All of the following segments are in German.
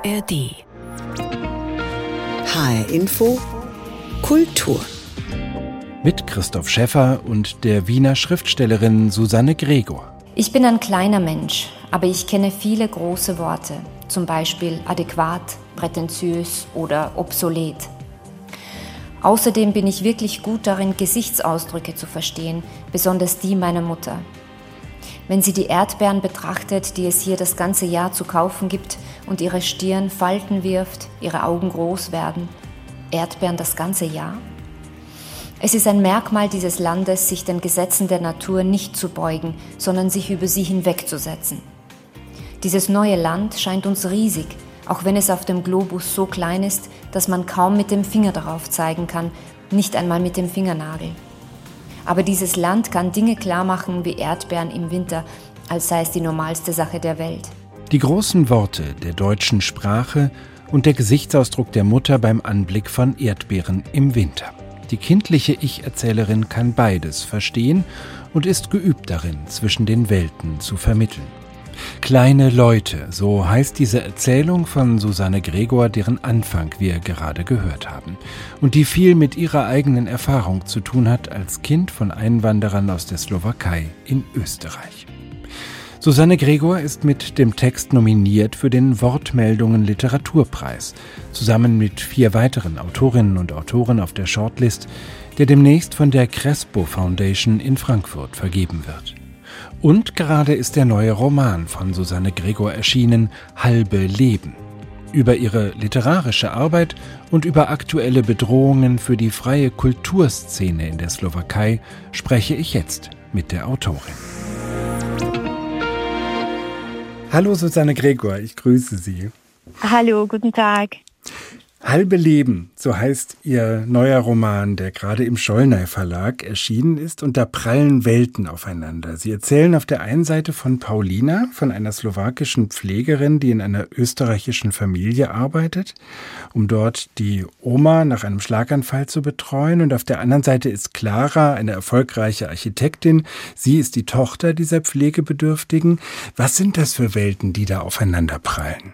ARD. HR Info Kultur. Mit Christoph Schäffer und der Wiener Schriftstellerin Susanne Gregor. Ich bin ein kleiner Mensch, aber ich kenne viele große Worte, zum Beispiel adäquat, prätentiös oder obsolet. Außerdem bin ich wirklich gut darin, Gesichtsausdrücke zu verstehen, besonders die meiner Mutter. Wenn sie die Erdbeeren betrachtet, die es hier das ganze Jahr zu kaufen gibt und ihre Stirn Falten wirft, ihre Augen groß werden. Erdbeeren das ganze Jahr? Es ist ein Merkmal dieses Landes, sich den Gesetzen der Natur nicht zu beugen, sondern sich über sie hinwegzusetzen. Dieses neue Land scheint uns riesig, auch wenn es auf dem Globus so klein ist, dass man kaum mit dem Finger darauf zeigen kann, nicht einmal mit dem Fingernagel. Aber dieses Land kann Dinge klar machen wie Erdbeeren im Winter, als sei es die normalste Sache der Welt. Die großen Worte der deutschen Sprache und der Gesichtsausdruck der Mutter beim Anblick von Erdbeeren im Winter. Die kindliche Ich-Erzählerin kann beides verstehen und ist geübt darin, zwischen den Welten zu vermitteln. Kleine Leute, so heißt diese Erzählung von Susanne Gregor, deren Anfang wir gerade gehört haben und die viel mit ihrer eigenen Erfahrung zu tun hat als Kind von Einwanderern aus der Slowakei in Österreich. Susanne Gregor ist mit dem Text nominiert für den Wortmeldungen Literaturpreis, zusammen mit 4 weiteren Autorinnen und Autoren auf der Shortlist, der demnächst von der Crespo Foundation in Frankfurt vergeben wird. Und gerade ist der neue Roman von Susanne Gregor erschienen, Halbe Leben. Über ihre literarische Arbeit und über aktuelle Bedrohungen für die freie Kulturszene in der Slowakei spreche ich jetzt mit der Autorin. Hallo Susanne Gregor, ich grüße Sie. Hallo, guten Tag. Halbe Leben, so heißt Ihr neuer Roman, der gerade im Schollnay Verlag erschienen ist, und da prallen Welten aufeinander. Sie erzählen auf der einen Seite von Paulina, von einer slowakischen Pflegerin, die in einer österreichischen Familie arbeitet, um dort die Oma nach einem Schlaganfall zu betreuen. Und auf der anderen Seite ist Klara, eine erfolgreiche Architektin. Sie ist die Tochter dieser Pflegebedürftigen. Was sind das für Welten, die da aufeinander prallen?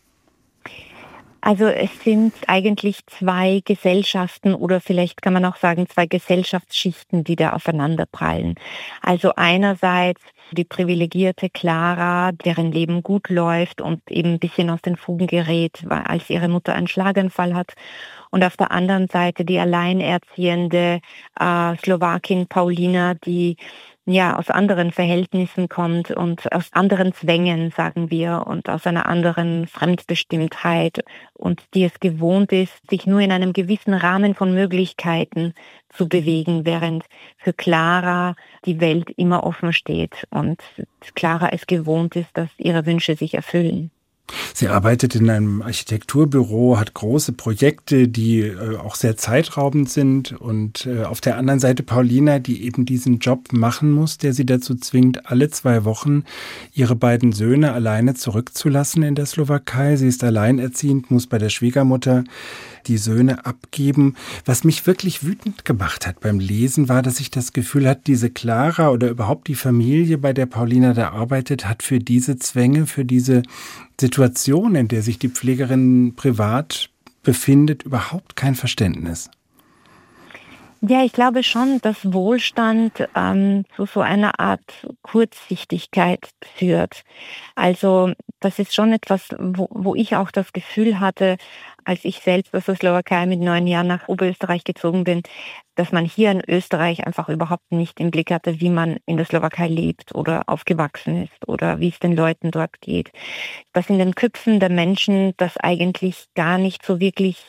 Also es sind eigentlich 2 Gesellschaften oder vielleicht kann man auch sagen 2 Gesellschaftsschichten, die da aufeinanderprallen. Also einerseits die privilegierte Klara, deren Leben gut läuft und eben ein bisschen aus den Fugen gerät, als ihre Mutter einen Schlaganfall hat. Und auf der anderen Seite die alleinerziehende Slowakin Paulina, die aus anderen Verhältnissen kommt und aus anderen Zwängen, sagen wir, und aus einer anderen Fremdbestimmtheit und die es gewohnt ist, sich nur in einem gewissen Rahmen von Möglichkeiten zu bewegen, während für Klara die Welt immer offen steht und Klara es gewohnt ist, dass ihre Wünsche sich erfüllen. Sie arbeitet in einem Architekturbüro, hat große Projekte, die auch sehr zeitraubend sind. Und auf der anderen Seite Paulina, die eben diesen Job machen muss, der sie dazu zwingt, alle 2 Wochen ihre beiden Söhne alleine zurückzulassen in der Slowakei. Sie ist alleinerziehend, muss bei der Schwiegermutter die Söhne abgeben. Was mich wirklich wütend gemacht hat beim Lesen, war, dass ich das Gefühl hatte, diese Klara oder überhaupt die Familie, bei der Paulina da arbeitet, hat für diese Zwänge, für diese Situation, in der sich die Pflegerin privat befindet, überhaupt kein Verständnis. Ja, ich glaube schon, dass Wohlstand zu so einer Art Kurzsichtigkeit führt. Also das ist schon etwas, wo ich auch das Gefühl hatte, als ich selbst aus der Slowakei mit 9 Jahren nach Oberösterreich gezogen bin, dass man hier in Österreich einfach überhaupt nicht im Blick hatte, wie man in der Slowakei lebt oder aufgewachsen ist oder wie es den Leuten dort geht. Dass in den Köpfen der Menschen das eigentlich gar nicht so wirklich,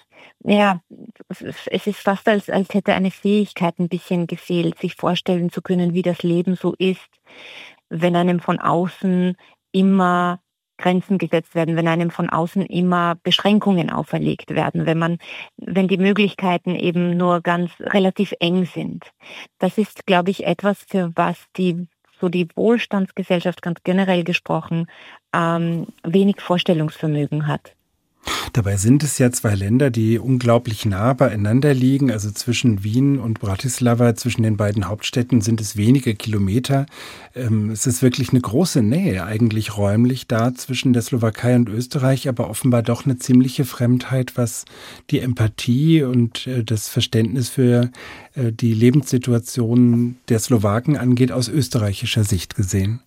es ist fast als hätte eine Fähigkeit ein bisschen gefehlt, sich vorstellen zu können, wie das Leben so ist, wenn einem von außen immer Grenzen gesetzt werden, wenn einem von außen immer Beschränkungen auferlegt werden, wenn die Möglichkeiten eben nur ganz relativ eng sind. Das ist, glaube ich, etwas, für was die Wohlstandsgesellschaft ganz generell gesprochen wenig Vorstellungsvermögen hat. Dabei sind es ja zwei Länder, die unglaublich nah beieinander liegen. Also zwischen Wien und Bratislava, zwischen den beiden Hauptstädten sind es wenige Kilometer. Es ist wirklich eine große Nähe eigentlich räumlich da zwischen der Slowakei und Österreich, aber offenbar doch eine ziemliche Fremdheit, was die Empathie und das Verständnis für die Lebenssituation der Slowaken angeht, aus österreichischer Sicht gesehen.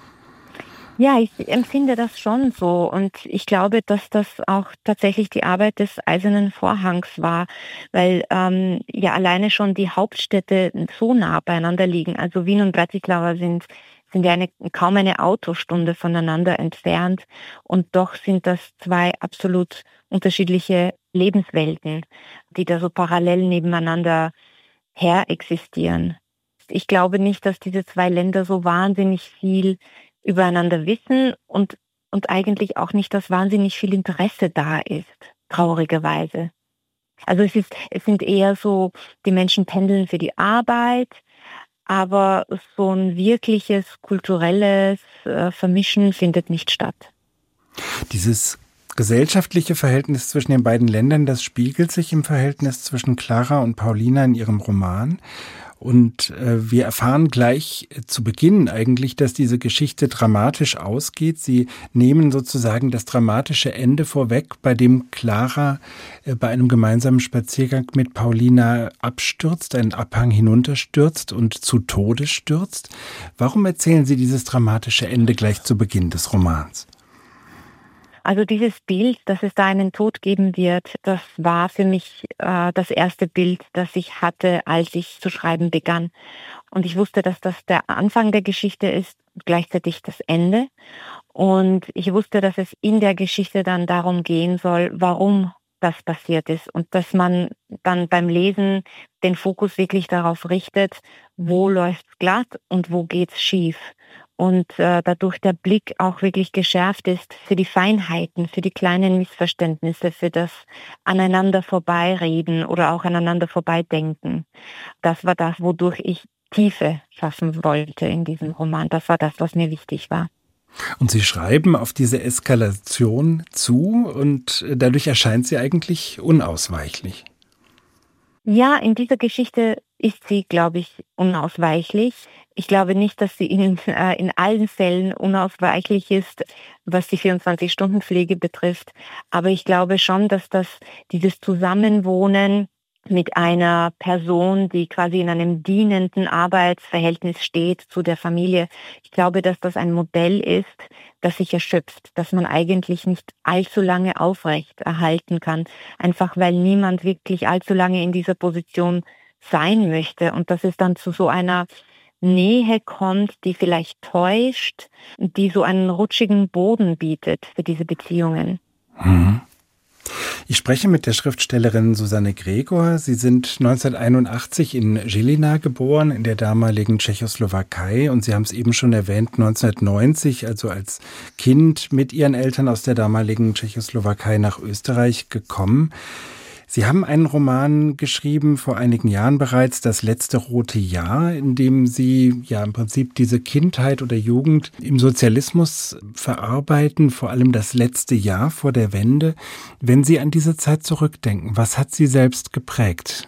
Ja, ich empfinde das schon so und ich glaube, dass das auch tatsächlich die Arbeit des Eisernen Vorhangs war, weil ja alleine schon die Hauptstädte so nah beieinander liegen. Also Wien und Bratislava sind ja kaum eine Autostunde voneinander entfernt und doch sind das zwei absolut unterschiedliche Lebenswelten, die da so parallel nebeneinander her existieren. Ich glaube nicht, dass diese zwei Länder so wahnsinnig viel übereinander wissen und eigentlich auch nicht, dass wahnsinnig viel Interesse da ist, traurigerweise. Also es sind eher so, die Menschen pendeln für die Arbeit, aber so ein wirkliches kulturelles Vermischen findet nicht statt. Dieses gesellschaftliche Verhältnis zwischen den beiden Ländern, das spiegelt sich im Verhältnis zwischen Clara und Paulina in ihrem Roman. Und wir erfahren gleich zu Beginn eigentlich, dass diese Geschichte dramatisch ausgeht. Sie nehmen sozusagen das dramatische Ende vorweg, bei dem Clara bei einem gemeinsamen Spaziergang mit Paulina abstürzt, einen Abhang hinunterstürzt und zu Tode stürzt. Warum erzählen Sie dieses dramatische Ende gleich zu Beginn des Romans? Also dieses Bild, dass es da einen Tod geben wird, das war für mich das erste Bild, das ich hatte, als ich zu schreiben begann. Und ich wusste, dass das der Anfang der Geschichte ist, gleichzeitig das Ende. Und ich wusste, dass es in der Geschichte dann darum gehen soll, warum das passiert ist. Und dass man dann beim Lesen den Fokus wirklich darauf richtet, wo läuft's glatt und wo geht's schief. Und dadurch der Blick auch wirklich geschärft ist für die Feinheiten, für die kleinen Missverständnisse, für das aneinander vorbeireden oder auch aneinander vorbeidenken. Das war das, wodurch ich Tiefe schaffen wollte in diesem Roman. Das war das, was mir wichtig war. Und Sie schreiben auf diese Eskalation zu und dadurch erscheint sie eigentlich unausweichlich. Ja, in dieser Geschichte ist sie, glaube ich, unausweichlich. Ich glaube nicht, dass sie in allen Fällen unausweichlich ist, was die 24-Stunden-Pflege betrifft. Aber ich glaube schon, dass dieses Zusammenwohnen mit einer Person, die quasi in einem dienenden Arbeitsverhältnis steht zu der Familie, ich glaube, dass das ein Modell ist, das sich erschöpft, das man eigentlich nicht allzu lange aufrecht erhalten kann, einfach weil niemand wirklich allzu lange in dieser Position sein möchte und dass es dann zu so einer Nähe kommt, die vielleicht täuscht, die so einen rutschigen Boden bietet für diese Beziehungen. Mhm. Ich spreche mit der Schriftstellerin Susanne Gregor. Sie sind 1981 in Žilina geboren, in der damaligen Tschechoslowakei. Und Sie haben es eben schon erwähnt, 1990, also als Kind mit Ihren Eltern aus der damaligen Tschechoslowakei nach Österreich gekommen. Sie haben einen Roman geschrieben, vor einigen Jahren bereits, Das letzte rote Jahr, in dem Sie ja im Prinzip diese Kindheit oder Jugend im Sozialismus verarbeiten, vor allem das letzte Jahr vor der Wende. Wenn Sie an diese Zeit zurückdenken, was hat Sie selbst geprägt?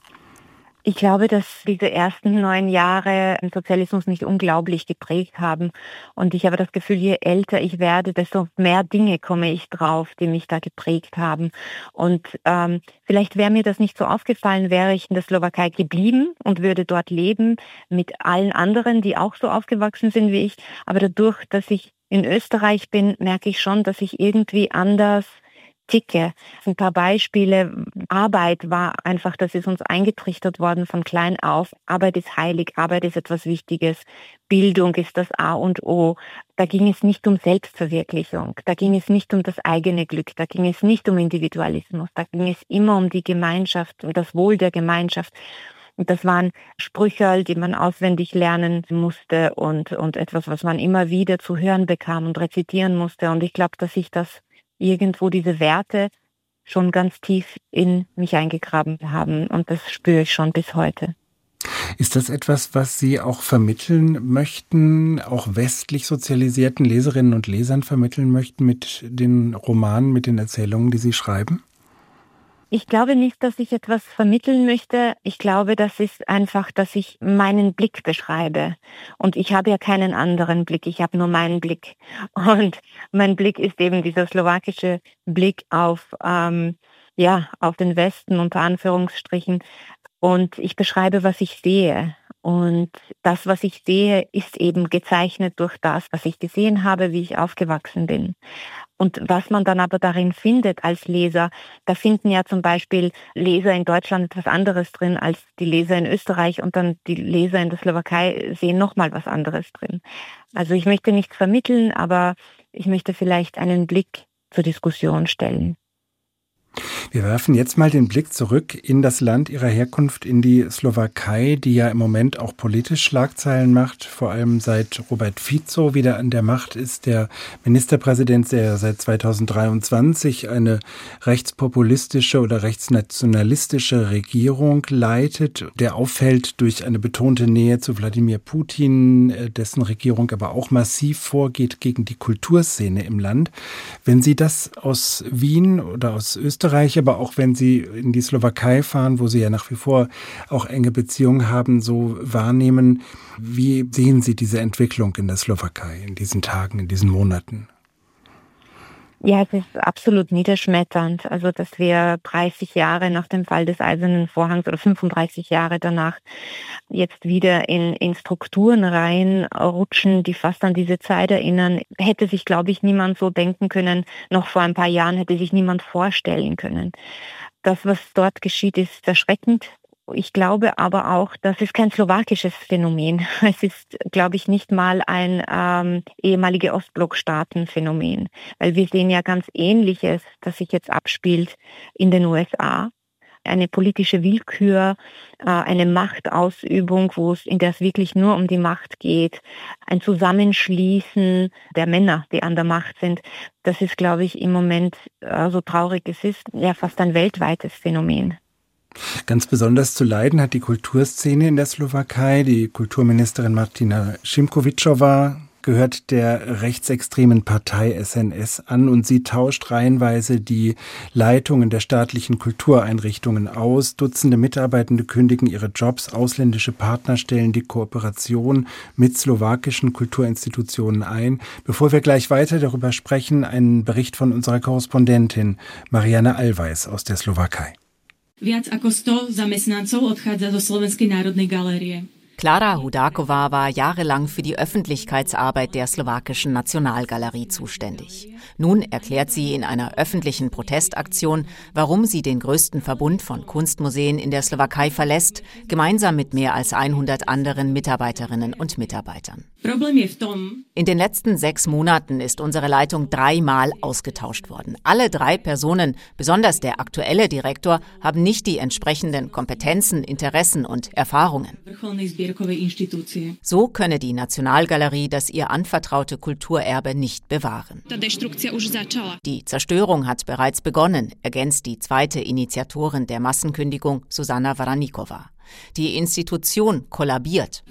Ich glaube, dass diese ersten 9 Jahre im Sozialismus mich unglaublich geprägt haben. Und ich habe das Gefühl, je älter ich werde, desto mehr Dinge komme ich drauf, die mich da geprägt haben. Und vielleicht wäre mir das nicht so aufgefallen, wäre ich in der Slowakei geblieben und würde dort leben mit allen anderen, die auch so aufgewachsen sind wie ich. Aber dadurch, dass ich in Österreich bin, merke ich schon, dass ich irgendwie anders ticke. Ein paar Beispiele. Arbeit war einfach, das ist uns eingetrichtert worden von klein auf. Arbeit ist heilig, Arbeit ist etwas Wichtiges. Bildung ist das A und O. Da ging es nicht um Selbstverwirklichung, da ging es nicht um das eigene Glück, da ging es nicht um Individualismus, da ging es immer um die Gemeinschaft, um das Wohl der Gemeinschaft. Und das waren Sprüche, die man auswendig lernen musste und etwas, was man immer wieder zu hören bekam und rezitieren musste. Und ich glaube, dass ich das irgendwo diese Werte schon ganz tief in mich eingegraben haben und das spüre ich schon bis heute. Ist das etwas, was Sie auch vermitteln möchten, auch westlich sozialisierten Leserinnen und Lesern vermitteln möchten mit den Romanen, mit den Erzählungen, die Sie schreiben? Ich glaube nicht, dass ich etwas vermitteln möchte. Ich glaube, das ist einfach, dass ich meinen Blick beschreibe. Und ich habe ja keinen anderen Blick, ich habe nur meinen Blick. Und mein Blick ist eben dieser slowakische Blick auf den Westen unter Anführungsstrichen. Und ich beschreibe, was ich sehe. Und das, was ich sehe, ist eben gezeichnet durch das, was ich gesehen habe, wie ich aufgewachsen bin. Und was man dann aber darin findet als Leser, da finden ja zum Beispiel Leser in Deutschland etwas anderes drin als die Leser in Österreich und dann die Leser in der Slowakei sehen nochmal was anderes drin. Also ich möchte nichts vermitteln, aber ich möchte vielleicht einen Blick zur Diskussion stellen. Wir werfen jetzt mal den Blick zurück in das Land Ihrer Herkunft, in die Slowakei, die ja im Moment auch politisch Schlagzeilen macht, vor allem seit Robert Fico wieder an der Macht ist, der Ministerpräsident, der seit 2023 eine rechtspopulistische oder rechtsnationalistische Regierung leitet, der auffällt durch eine betonte Nähe zu Wladimir Putin, dessen Regierung aber auch massiv vorgeht gegen die Kulturszene im Land. Wenn Sie das aus Wien oder aus Österreich, aber auch wenn Sie in die Slowakei fahren, wo Sie ja nach wie vor auch enge Beziehungen haben, so wahrnehmen, wie sehen Sie diese Entwicklung in der Slowakei in diesen Tagen, in diesen Monaten? Ja, es ist absolut niederschmetternd. Also, dass wir 30 Jahre nach dem Fall des Eisernen Vorhangs oder 35 Jahre danach jetzt wieder in Strukturen reinrutschen, die fast an diese Zeit erinnern, hätte sich, glaube ich, niemand so denken können. Noch vor ein paar Jahren hätte sich niemand vorstellen können. Das, was dort geschieht, ist erschreckend. Ich glaube aber auch, das ist kein slowakisches Phänomen. Es ist, glaube ich, nicht mal ein ehemalige Ostblockstaaten-Phänomen. Weil wir sehen ja ganz Ähnliches, das sich jetzt abspielt in den USA. Eine politische Willkür, eine Machtausübung, in der es wirklich nur um die Macht geht, ein Zusammenschließen der Männer, die an der Macht sind. Das ist, glaube ich, im Moment, so traurig es ist, ja fast ein weltweites Phänomen. Ganz besonders zu leiden hat die Kulturszene in der Slowakei. Die Kulturministerin Martina Šimkovičová gehört der rechtsextremen Partei SNS an und sie tauscht reihenweise die Leitungen der staatlichen Kultureinrichtungen aus. Dutzende Mitarbeitende kündigen ihre Jobs, ausländische Partner stellen die Kooperation mit slowakischen Kulturinstitutionen ein. Bevor wir gleich weiter darüber sprechen, ein Bericht von unserer Korrespondentin Mariana Alvejs aus der Slowakei. Viac ako 100 zamestnancov odchádza zo Slovenskej národnej galérie. Klára Hudáková war jahrelang für die Öffentlichkeitsarbeit der slowakischen Nationalgalerie zuständig. Nun erklärt sie in einer öffentlichen Protestaktion, warum sie den größten Verbund von Kunstmuseen in der Slowakei verlässt, gemeinsam mit mehr als 100 anderen Mitarbeiterinnen und Mitarbeitern. In den letzten 6 Monaten ist unsere Leitung 3-mal ausgetauscht worden. Alle 3 Personen, besonders der aktuelle Direktor, haben nicht die entsprechenden Kompetenzen, Interessen und Erfahrungen. So könne die Nationalgalerie das ihr anvertraute Kulturerbe nicht bewahren. Die Zerstörung hat bereits begonnen, ergänzt die zweite Initiatorin der Massenkündigung, Zuzana Varaníková. Die Institution kollabiert.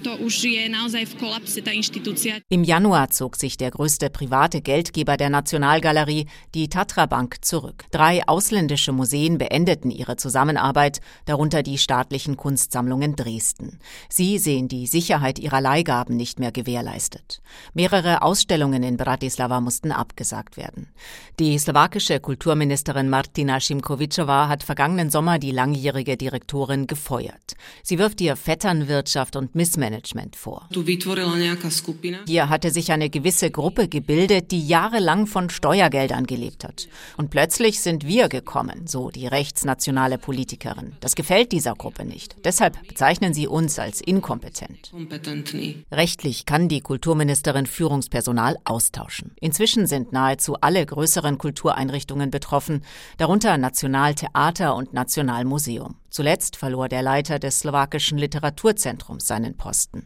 Im Januar zog sich der größte private Geldgeber der Nationalgalerie, die Tatra Bank, zurück. 3 ausländische Museen beendeten ihre Zusammenarbeit, darunter die staatlichen Kunstsammlungen Dresden. Sie sehen die Sicherheit ihrer Leihgaben nicht mehr gewährleistet. Mehrere Ausstellungen in Bratislava mussten abgesagt werden. Die slowakische Kulturministerin Martina Šimkovičová hat vergangenen Sommer die langjährige Direktorin gefeuert. Sie wirft ihr Vetternwirtschaft und Missmanagement vor. Hier hatte sich eine gewisse Gruppe gebildet, die jahrelang von Steuergeldern gelebt hat. Und plötzlich sind wir gekommen, so die rechtsnationale Politikerin. Das gefällt dieser Gruppe nicht. Deshalb bezeichnen sie uns als inkompetent. Rechtlich kann die Kulturministerin Führungspersonal austauschen. Inzwischen sind nahezu alle größeren Kultureinrichtungen betroffen, darunter Nationaltheater und Nationalmuseum. Zuletzt verlor der Leiter des slowakischen Literaturzentrums seinen Posten.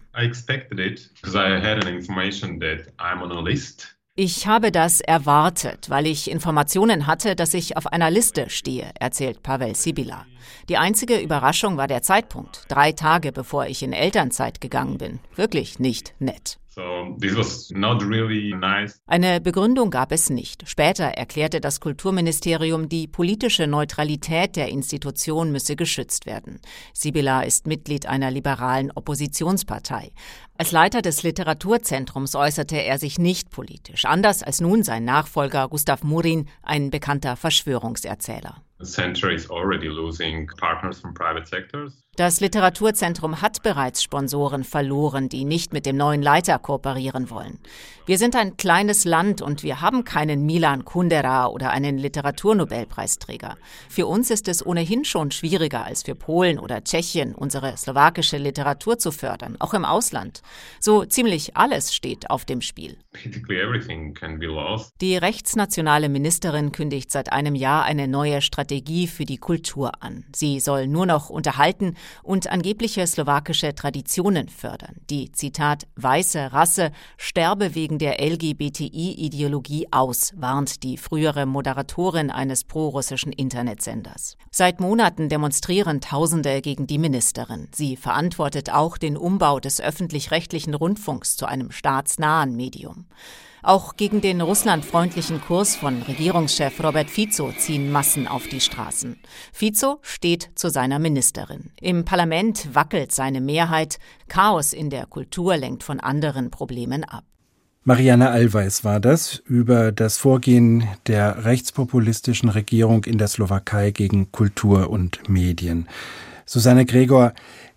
Ich habe das erwartet, weil ich Informationen hatte, dass ich auf einer Liste stehe, erzählt Pavel Sibila. Die einzige Überraschung war der Zeitpunkt, 3 Tage bevor ich in Elternzeit gegangen bin. Wirklich nicht nett. So this was not really nice. Eine Begründung gab es nicht. Später erklärte das Kulturministerium, die politische Neutralität der Institution müsse geschützt werden. Sibila ist Mitglied einer liberalen Oppositionspartei. Als Leiter des Literaturzentrums äußerte er sich nicht politisch, anders als nun sein Nachfolger Gustav Murin, ein bekannter Verschwörungserzähler. The center is already losing partners from private sectors. Das Literaturzentrum hat bereits Sponsoren verloren, die nicht mit dem neuen Leiter kooperieren wollen. Wir sind ein kleines Land und wir haben keinen Milan Kundera oder einen Literaturnobelpreisträger. Für uns ist es ohnehin schon schwieriger als für Polen oder Tschechien, unsere slowakische Literatur zu fördern, auch im Ausland. So ziemlich alles steht auf dem Spiel. Basically everything can be lost. Die rechtsnationale Ministerin kündigt seit einem Jahr eine neue Strategie für die Kultur an. Sie soll nur noch unterhalten und angebliche slowakische Traditionen fördern. Die, Zitat, weiße Rasse sterbe wegen der LGBTI-Ideologie aus, warnt die frühere Moderatorin eines prorussischen Internetsenders. Seit Monaten demonstrieren Tausende gegen die Ministerin. Sie verantwortet auch den Umbau des öffentlich-rechtlichen Rundfunks zu einem staatsnahen Medium. Auch gegen den russlandfreundlichen Kurs von Regierungschef Robert Fico ziehen Massen auf die Straßen. Fico steht zu seiner Ministerin. Im Parlament wackelt seine Mehrheit. Chaos in der Kultur lenkt von anderen Problemen ab. Marianne Allweis war das über das Vorgehen der rechtspopulistischen Regierung in der Slowakei gegen Kultur und Medien. Susanne Gregor,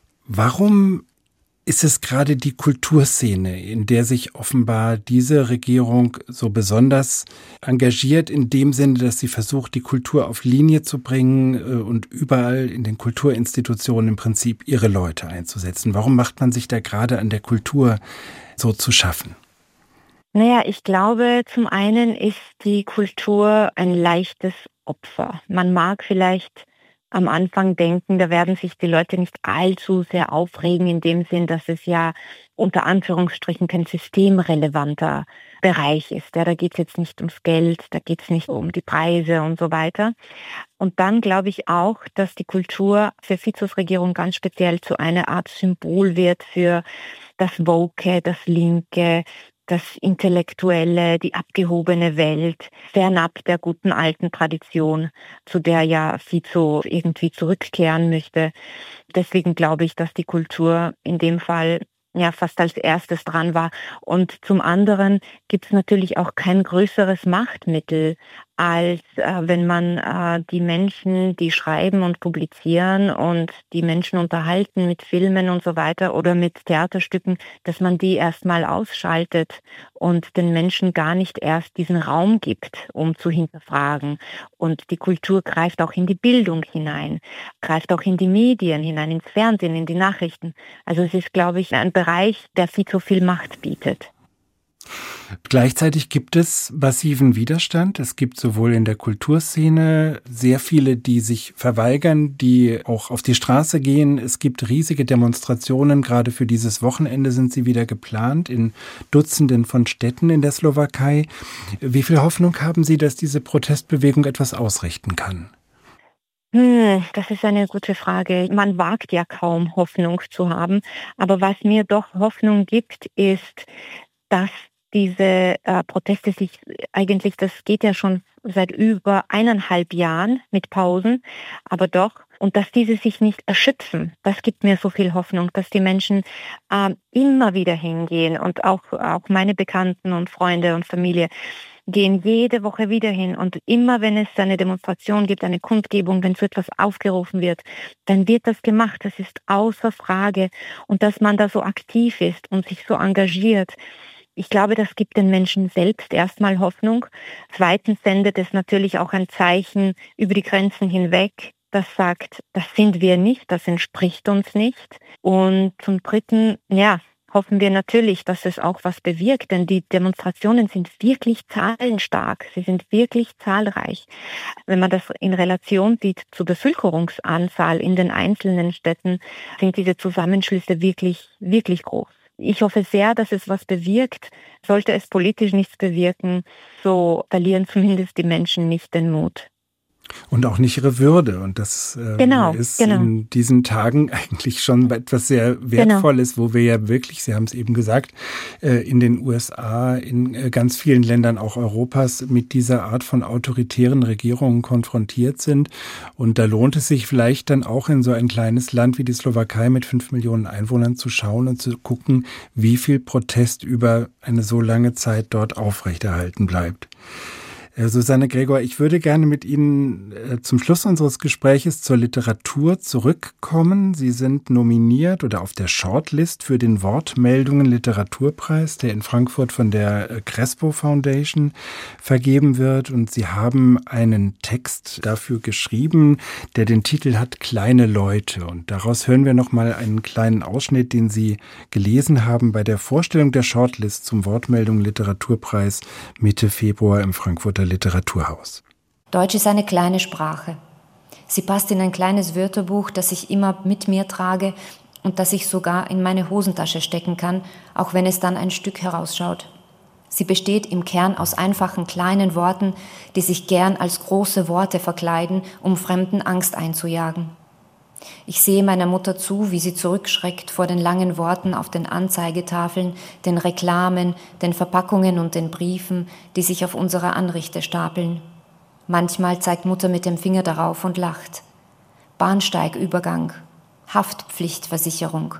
warum ist es gerade die Kulturszene, in der sich offenbar diese Regierung so besonders engagiert, in dem Sinne, dass sie versucht, die Kultur auf Linie zu bringen und überall in den Kulturinstitutionen im Prinzip ihre Leute einzusetzen? Warum macht man sich da gerade an der Kultur so zu schaffen? Naja, ich glaube, zum einen ist die Kultur ein leichtes Opfer. Man mag vielleicht am Anfang denken, da werden sich die Leute nicht allzu sehr aufregen, in dem Sinn, dass es ja unter Anführungsstrichen kein systemrelevanter Bereich ist. Ja, da geht es jetzt nicht ums Geld, da geht es nicht um die Preise und so weiter. Und dann glaube ich auch, dass die Kultur für Ficos Regierung ganz speziell zu einer Art Symbol wird für das Woke, das Linke, das Intellektuelle, die abgehobene Welt, fernab der guten alten Tradition, zu der ja Fico irgendwie zurückkehren möchte. Deswegen glaube ich, dass die Kultur in dem Fall ja fast als erstes dran war. Und zum anderen gibt es natürlich auch kein größeres Machtmittel, als wenn man die Menschen, die schreiben und publizieren und die Menschen unterhalten mit Filmen und so weiter oder mit Theaterstücken, dass man die erstmal ausschaltet und den Menschen gar nicht erst diesen Raum gibt, um zu hinterfragen. Und die Kultur greift auch in die Bildung hinein, greift auch in die Medien hinein, ins Fernsehen, in die Nachrichten. Also es ist, glaube ich, ein Bereich, der Fico viel Macht bietet. Gleichzeitig gibt es massiven Widerstand. Es gibt sowohl in der Kulturszene sehr viele, die sich verweigern, die auch auf die Straße gehen. Es gibt riesige Demonstrationen. Gerade für dieses Wochenende sind sie wieder geplant in Dutzenden von Städten in der Slowakei. Wie viel Hoffnung haben Sie, dass diese Protestbewegung etwas ausrichten kann? Das ist eine gute Frage. Man wagt ja kaum Hoffnung zu haben. Aber was mir doch Hoffnung gibt, ist, dass diese Proteste sich eigentlich, das geht ja schon seit über 1,5 Jahren mit Pausen, aber doch, und dass diese sich nicht erschöpfen, das gibt mir so viel Hoffnung, dass die Menschen immer wieder hingehen und auch meine Bekannten und Freunde und Familie gehen jede Woche wieder hin und immer wenn es eine Demonstration gibt, eine Kundgebung, wenn so etwas aufgerufen wird, dann wird das gemacht, das ist außer Frage und dass man da so aktiv ist und sich so engagiert. Ich glaube, das gibt den Menschen selbst erstmal Hoffnung. Zweitens sendet es natürlich auch ein Zeichen über die Grenzen hinweg, das sagt, das sind wir nicht, das entspricht uns nicht. Und zum Dritten, ja, hoffen wir natürlich, dass es auch was bewirkt, denn die Demonstrationen sind wirklich zahlenstark, sie sind wirklich zahlreich. Wenn man das in Relation sieht zur Bevölkerungsanzahl in den einzelnen Städten, sind diese Zusammenschlüsse wirklich, wirklich groß. Ich hoffe sehr, dass es was bewirkt. Sollte es politisch nichts bewirken, so verlieren zumindest die Menschen nicht den Mut. Und auch nicht ihre Würde. Und das ist in diesen Tagen eigentlich schon etwas sehr Wertvolles, wo wir ja wirklich, Sie haben es eben gesagt, in den USA, in ganz vielen Ländern auch Europas mit dieser Art von autoritären Regierungen konfrontiert sind. Und da lohnt es sich vielleicht dann auch in so ein kleines Land wie die Slowakei mit 5 Millionen Einwohnern zu schauen und zu gucken, wie viel Protest über eine so lange Zeit dort aufrechterhalten bleibt. Susanne Gregor, ich würde gerne mit Ihnen zum Schluss unseres Gespräches zur Literatur zurückkommen. Sie sind nominiert oder auf der Shortlist für den Wortmeldungen Literaturpreis, der in Frankfurt von der Crespo Foundation vergeben wird. Und Sie haben einen Text dafür geschrieben, der den Titel hat Kleine Leute. Und daraus hören wir nochmal einen kleinen Ausschnitt, den Sie gelesen haben bei der Vorstellung der Shortlist zum Wortmeldungen Literaturpreis Mitte Februar im Frankfurter Literaturhaus. Deutsch ist eine kleine Sprache. Sie passt in ein kleines Wörterbuch, das ich immer mit mir trage und das ich sogar in meine Hosentasche stecken kann, auch wenn es dann ein Stück herausschaut. Sie besteht im Kern aus einfachen kleinen Worten, die sich gern als große Worte verkleiden, um Fremden Angst einzujagen. Ich sehe meiner Mutter zu, wie sie zurückschreckt vor den langen Worten auf den Anzeigetafeln, den Reklamen, den Verpackungen und den Briefen, die sich auf unserer Anrichte stapeln. Manchmal zeigt Mutter mit dem Finger darauf und lacht. Bahnsteigübergang, Haftpflichtversicherung,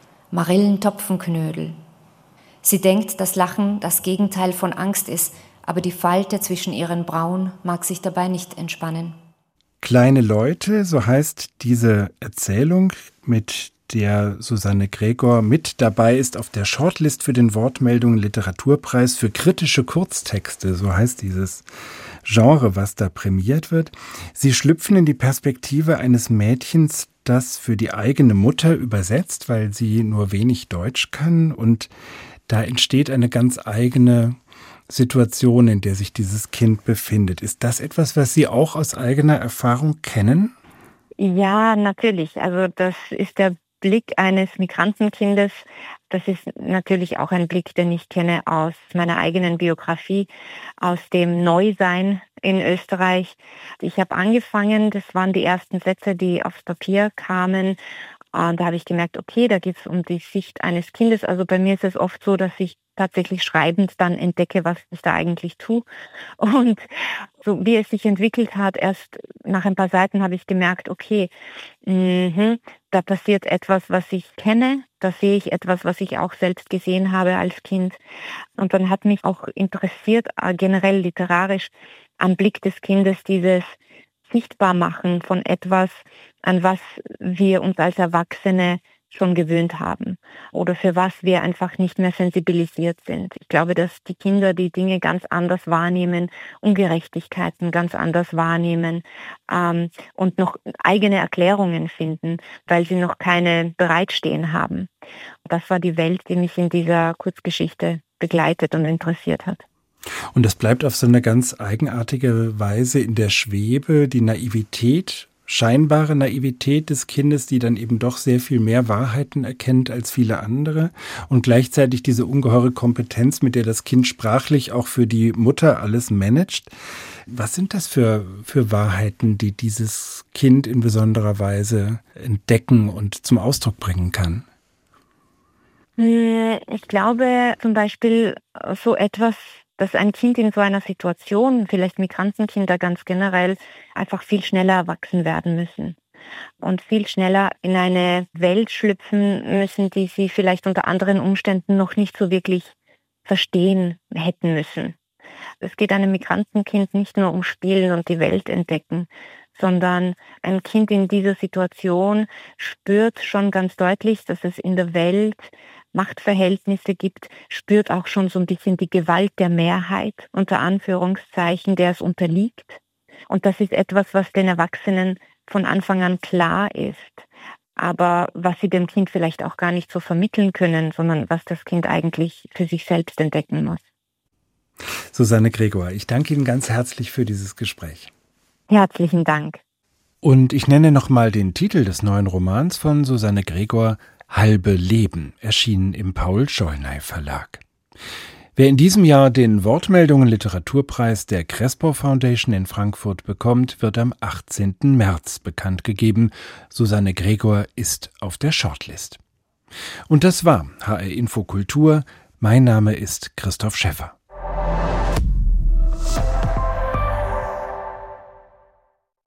Marillentopfenknödel. Sie denkt, dass Lachen das Gegenteil von Angst ist, aber die Falte zwischen ihren Brauen mag sich dabei nicht entspannen. Kleine Leute, so heißt diese Erzählung, mit der Susanne Gregor mit dabei ist auf der Shortlist für den Wortmeldungen Literaturpreis für kritische Kurztexte, so heißt dieses Genre, was da prämiert wird. Sie schlüpfen in die Perspektive eines Mädchens, das für die eigene Mutter übersetzt, weil sie nur wenig Deutsch kann, und da entsteht eine ganz eigene Situation, in der sich dieses Kind befindet. Ist das etwas, was Sie auch aus eigener Erfahrung kennen? Ja, natürlich. Also das ist der Blick eines Migrantenkindes. Das ist natürlich auch ein Blick, den ich kenne aus meiner eigenen Biografie, aus dem Neusein in Österreich. Ich habe angefangen, das waren die ersten Sätze, die aufs Papier kamen. Und da habe ich gemerkt, okay, da geht es um die Sicht eines Kindes. Also bei mir ist es oft so, dass ich tatsächlich schreibend dann entdecke, was ich da eigentlich tue. Und so wie es sich entwickelt hat, erst nach ein paar Seiten habe ich gemerkt, okay, da passiert etwas, was ich kenne, da sehe ich etwas, was ich auch selbst gesehen habe als Kind. Und dann hat mich auch interessiert, generell literarisch am Blick des Kindes, dieses Sichtbarmachen von etwas, an was wir uns als Erwachsene schon gewöhnt haben oder für was wir einfach nicht mehr sensibilisiert sind. Ich glaube, dass die Kinder die Dinge ganz anders wahrnehmen, Ungerechtigkeiten ganz anders wahrnehmen und noch eigene Erklärungen finden, weil sie noch keine bereitstehen haben. Das war die Welt, die mich in dieser Kurzgeschichte begleitet und interessiert hat. Und das bleibt auf so eine ganz eigenartige Weise in der Schwebe, die Naivität, scheinbare Naivität des Kindes, die dann eben doch sehr viel mehr Wahrheiten erkennt als viele andere, und gleichzeitig diese ungeheure Kompetenz, mit der das Kind sprachlich auch für die Mutter alles managt. Was sind das für Wahrheiten, die dieses Kind in besonderer Weise entdecken und zum Ausdruck bringen kann? Ich glaube zum Beispiel so etwas, dass ein Kind in so einer Situation, vielleicht Migrantenkinder ganz generell, einfach viel schneller erwachsen werden müssen und viel schneller in eine Welt schlüpfen müssen, die sie vielleicht unter anderen Umständen noch nicht so wirklich verstehen hätten müssen. Es geht einem Migrantenkind nicht nur um Spielen und die Welt entdecken, sondern ein Kind in dieser Situation spürt schon ganz deutlich, dass es in der Welt Machtverhältnisse gibt, spürt auch schon so ein bisschen die Gewalt der Mehrheit, unter Anführungszeichen, der es unterliegt. Und das ist etwas, was den Erwachsenen von Anfang an klar ist, aber was sie dem Kind vielleicht auch gar nicht so vermitteln können, sondern was das Kind eigentlich für sich selbst entdecken muss. Susanne Gregor, ich danke Ihnen ganz herzlich für dieses Gespräch. Herzlichen Dank. Und ich nenne nochmal den Titel des neuen Romans von Susanne Gregor, Halbe Leben, erschienen im Paul-Scheunay Verlag. Wer in diesem Jahr den Wortmeldungen Literaturpreis der Crespo Foundation in Frankfurt bekommt, wird am 18. März bekannt gegeben. Susanne Gregor ist auf der Shortlist. Und das war HR Info Kultur. Mein Name ist Christoph Schäffer.